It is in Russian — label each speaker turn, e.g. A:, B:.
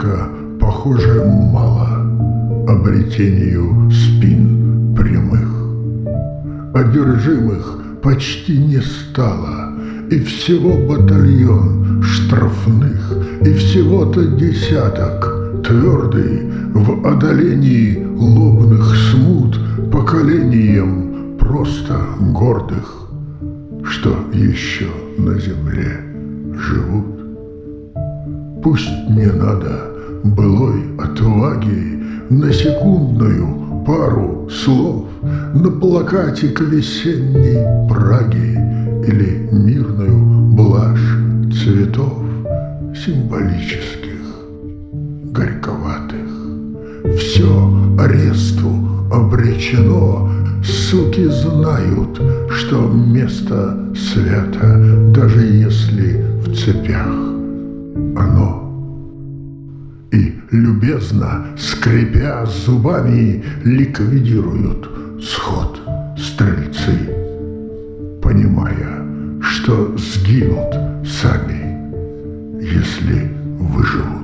A: Однако, похоже, мало обретению спин прямых. Одержимых почти не стало, и всего батальон штрафных, и всего-то десяток твердый в одолении лобных смут поколением просто гордых, что еще на земле живут. Пусть не надо былой отваги на секундную пару слов, на плакатик весенней Праги или мирную блажь цветов символических, горьковатых. Все аресту обречено, суки знают, что место свято, даже если в цепях оно. И любезно, скрипя зубами, ликвидируют сход стрельцы, понимая, что сгинут сами, если выживут.